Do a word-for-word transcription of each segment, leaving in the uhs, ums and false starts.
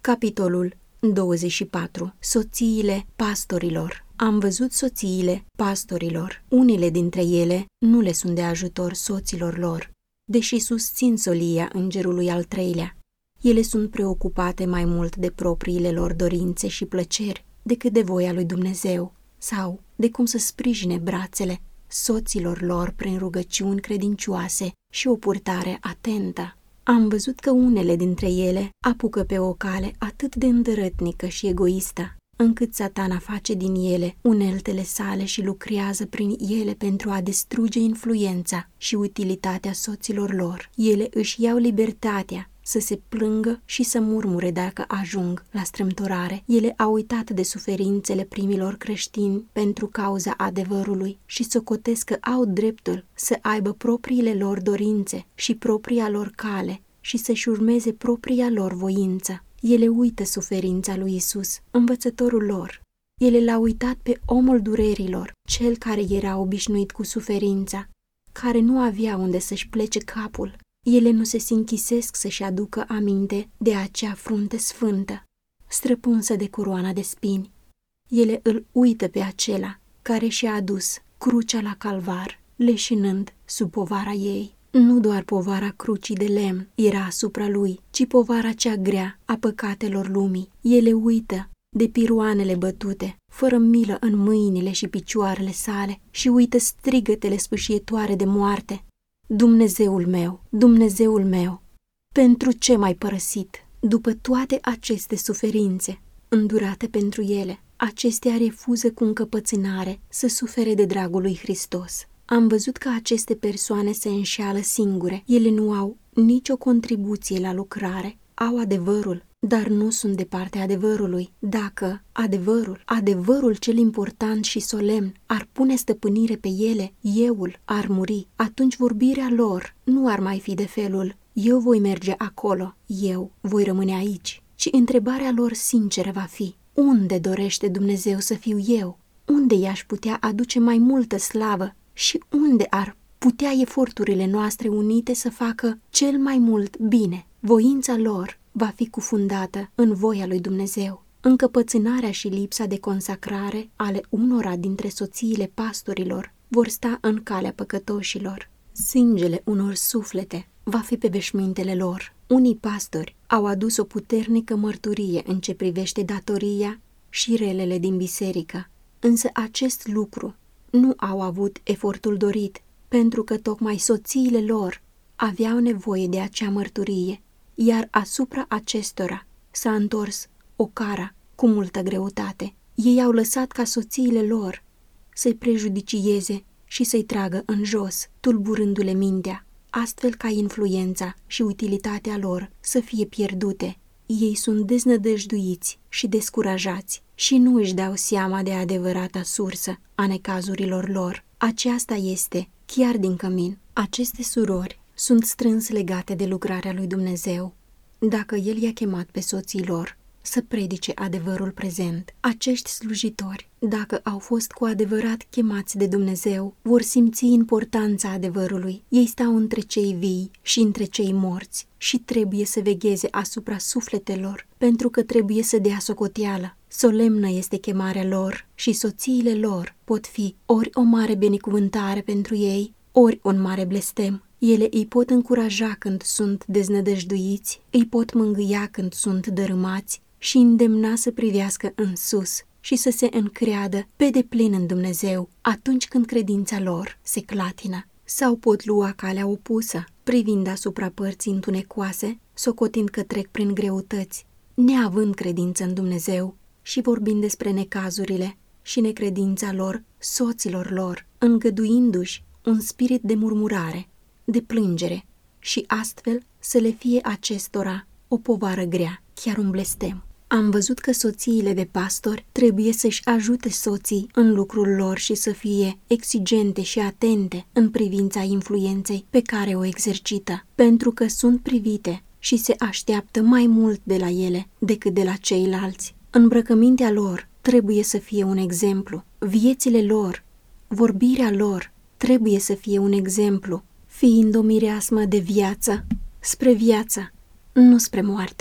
Capitolul douăzeci și patru. Soțiile pastorilor. Am văzut soțiile pastorilor. Unele dintre ele nu le sunt de ajutor soților lor, deși susțin solia îngerului al treilea. Ele sunt preocupate mai mult de propriile lor dorințe și plăceri decât de voia lui Dumnezeu sau de cum să sprijine brațele soților lor prin rugăciuni credincioase și o purtare atentă. Am văzut că unele dintre ele apucă pe o cale atât de îndărătnică și egoistă, încât Satana face din ele uneltele sale și lucrează prin ele pentru a distruge influența și utilitatea soților lor. Ele își iau libertatea să se plângă și să murmure dacă ajung la strâmtorare. Ele au uitat de suferințele primilor creștini pentru cauza adevărului și socotesc că au dreptul să aibă propriile lor dorințe și propria lor cale și să-și urmeze propria lor voință. Ele uită suferința lui Isus, învățătorul lor. Ele l-au uitat pe omul durerilor, cel care era obișnuit cu suferința, care nu avea unde să-și plece capul. Ele nu se sinchisesc să-și aducă aminte de acea frunte sfântă, străpunsă de coroana de spini. Ele îl uită pe acela care și-a adus crucea la calvar, leșinând sub povara ei. Nu doar povara crucii de lemn era asupra lui, ci povara cea grea a păcatelor lumii. Ele uită de piroanele bătute, fără milă în mâinile și picioarele sale, și uită strigătele sfâșietoare de moarte. Dumnezeul meu, Dumnezeul meu, pentru ce m-ai părăsit? După toate aceste suferințe, îndurate pentru ele, acestea refuză cu încăpățânare să sufere de dragul lui Hristos. Am văzut că aceste persoane se înșeală singure. Ele nu au nicio contribuție la lucrare, au adevărul, dar nu sunt de partea adevărului. Dacă adevărul, adevărul cel important și solemn, ar pune stăpânire pe ele, euul ar muri, atunci vorbirea lor nu ar mai fi de felul eu voi merge acolo, eu voi rămâne aici, ci întrebarea lor sinceră va fi: unde dorește Dumnezeu să fiu eu? Unde i-aș putea aduce mai multă slavă? Și unde ar putea eforturile noastre unite să facă cel mai mult bine? Voința lor va fi cufundată în voia lui Dumnezeu. Încăpățânarea și lipsa de consacrare ale unora dintre soțiile pastorilor vor sta în calea păcătoșilor. Sângele unor suflete va fi pe veșmintele lor. Unii pastori au adus o puternică mărturie în ce privește datoria și relele din biserică, însă acest lucru nu au avut efortul dorit, pentru că tocmai soțiile lor aveau nevoie de acea mărturie, iar asupra acestora s-a întors o cara cu multă greutate. Ei au lăsat ca soțiile lor să-i prejudicieze și să-i tragă în jos, tulburându-le mintea, astfel ca influența și utilitatea lor să fie pierdute. Ei sunt deznădăjduiți și descurajați și nu își dau seama de adevărata sursă a necazurilor lor. Aceasta este chiar din cămin. Aceste surori sunt strâns legate de lucrarea lui Dumnezeu. Dacă El i-a chemat pe soții lor să predice adevărul prezent, acești slujitori, dacă au fost cu adevărat chemați de Dumnezeu, vor simți importanța adevărului. Ei stau între cei vii și între cei morți și trebuie să vegheze asupra sufletelor, pentru că trebuie să dea socoteală. Solemnă este chemarea lor și soțiile lor pot fi ori o mare binecuvântare pentru ei, ori un mare blestem. Ele îi pot încuraja când sunt deznădăjduiți, îi pot mângâia când sunt dărâmați și îndemna să privească în sus și să se încreadă pe deplin în Dumnezeu atunci când credința lor se clatină. Sau pot lua calea opusă, privind asupra părții întunecoase, socotind că trec prin greutăți, neavând credință în Dumnezeu și vorbind despre necazurile și necredința lor soților lor, îngăduindu-și un spirit de murmurare, de plângere și astfel să le fie acestora o povară grea, chiar un blestem. Am văzut că soțiile de pastori trebuie să-și ajute soții în lucrul lor și să fie exigente și atente în privința influenței pe care o exercită, pentru că sunt privite și se așteaptă mai mult de la ele decât de la ceilalți. Îmbrăcămintea lor trebuie să fie un exemplu, viețile lor, vorbirea lor trebuie să fie un exemplu, fiind o mireasmă de viață spre viață, nu spre moarte.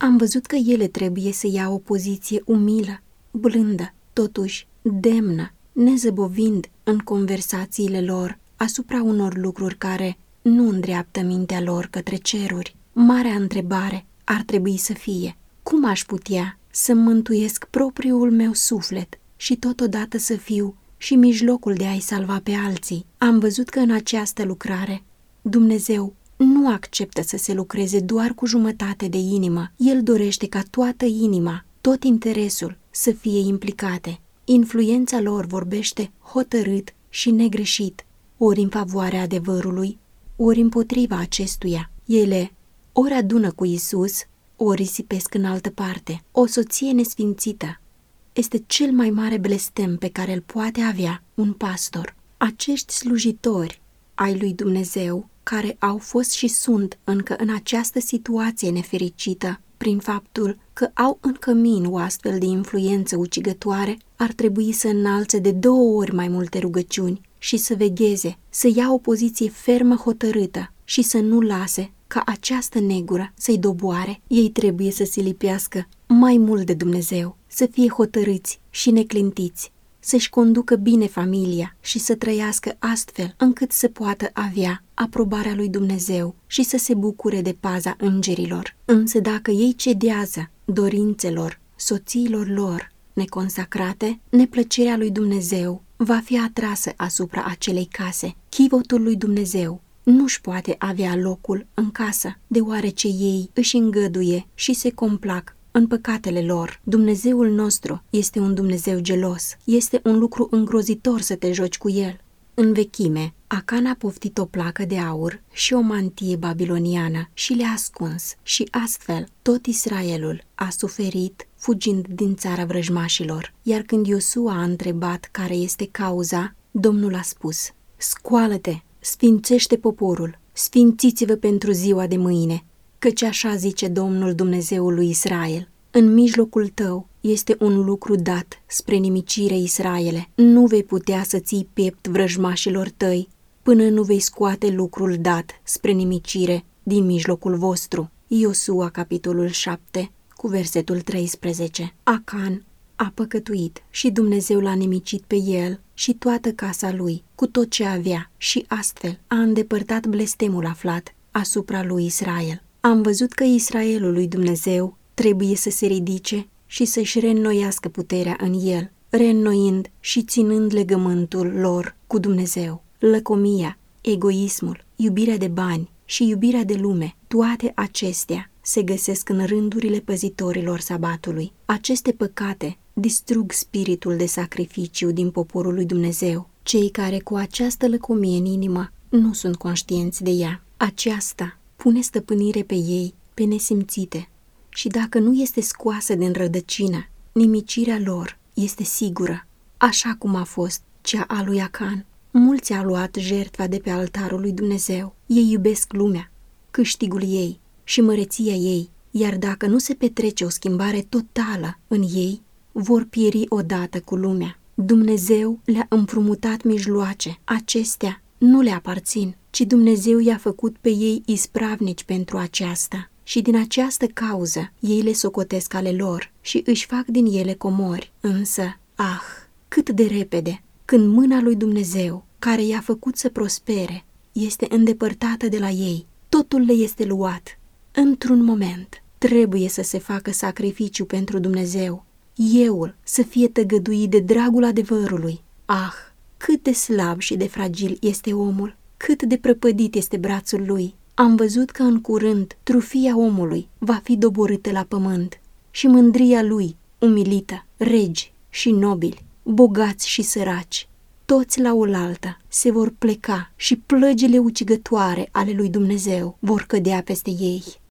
Am văzut că ele trebuie să ia o poziție umilă, blândă, totuși demnă, nezăbovind în conversațiile lor asupra unor lucruri care nu îndreaptă mintea lor către ceruri. Marea întrebare ar trebui să fie: cum aș putea să mântuiesc propriul meu suflet și totodată să fiu și mijlocul de a-i salva pe alții? Am văzut că în această lucrare Dumnezeu nu acceptă să se lucreze doar cu jumătate de inimă. El dorește ca toată inima, tot interesul să fie implicate. Influența lor vorbește hotărât și negreșit, ori în favoarea adevărului, ori împotriva acestuia. Ele ori adună cu Isus, ori risipesc în altă parte. O soție nesfințită este cel mai mare blestem pe care îl poate avea un pastor. Acești slujitori ai lui Dumnezeu, care au fost și sunt încă în această situație nefericită, prin faptul că au în cămin o astfel de influență ucigătoare, ar trebui să înalțe de două ori mai multe rugăciuni și să vegheze, să ia o poziție fermă, hotărâtă și să nu lase ca această negură să-i doboare. Ei trebuie să se lipească mai mult de Dumnezeu, să fie hotărâți și neclintiți, să-și conducă bine familia și să trăiască astfel încât să poată avea aprobarea lui Dumnezeu și să se bucure de paza îngerilor. Însă dacă ei cedează dorințelor soțiilor lor neconsacrate, neplăcerea lui Dumnezeu va fi atrasă asupra acelei case. Chivotul lui Dumnezeu nu-și poate avea locul în casă, deoarece ei își îngăduie și se complac în păcatele lor. Dumnezeul nostru este un Dumnezeu gelos. Este un lucru îngrozitor să te joci cu el. În vechime, Acan a poftit o placă de aur și o mantie babiloniană și le-a ascuns și astfel tot Israelul a suferit fugind din țara vrăjmașilor. Iar când Iosua a întrebat care este cauza, Domnul a spus: scoală-te, sfințește poporul, sfințiți-vă pentru ziua de mâine, căci așa zice Domnul Dumnezeul lui Israel: în mijlocul tău este un lucru dat spre nimicire, Israele. Nu vei putea să ții piept vrăjmașilor tăi până nu vei scoate lucrul dat spre nimicire din mijlocul vostru. Iosua, capitolul șapte, cu versetul treisprezece. Acan a păcătuit și Dumnezeu l-a nimicit pe el și toată casa lui, cu tot ce avea, și astfel a îndepărtat blestemul aflat asupra lui Israel. Am văzut că Israelul lui Dumnezeu trebuie să se ridice și să-și reînnoiască puterea în el, reînnoind și ținând legământul lor cu Dumnezeu. Lăcomia, egoismul, iubirea de bani și iubirea de lume, toate acestea se găsesc în rândurile păzitorilor sabatului. Aceste păcate distrug spiritul de sacrificiu din poporul lui Dumnezeu. Cei care cu această lăcomie în inimă nu sunt conștienți de ea. Aceasta pune stăpânire pe ei, pe nesimțite, și dacă nu este scoasă din rădăcină, nimicirea lor este sigură, așa cum a fost cea a lui Acan. Mulți au luat jertfa de pe altarul lui Dumnezeu. Ei iubesc lumea, câștigul ei și măreția ei, iar dacă nu se petrece o schimbare totală în ei, vor pieri odată cu lumea. Dumnezeu le-a împrumutat mijloace. Acestea nu le aparțin, ci Dumnezeu i-a făcut pe ei ispravnici pentru aceasta. Și din această cauză ei le socotesc ale lor și își fac din ele comori. Însă, ah, cât de repede, când mâna lui Dumnezeu, care i-a făcut să prospere, este îndepărtată de la ei, totul le este luat. Într-un moment, trebuie să se facă sacrificiu pentru Dumnezeu, euul să fie tăgăduit de dragul adevărului. Ah, cât de slab și de fragil este omul, cât de prăpădit este brațul lui. Am văzut că în curând trufia omului va fi doborâtă la pământ și mândria lui umilită. Regi și nobili, bogați și săraci, toți la oaltă se vor pleca și plăgile ucigătoare ale lui Dumnezeu vor cădea peste ei.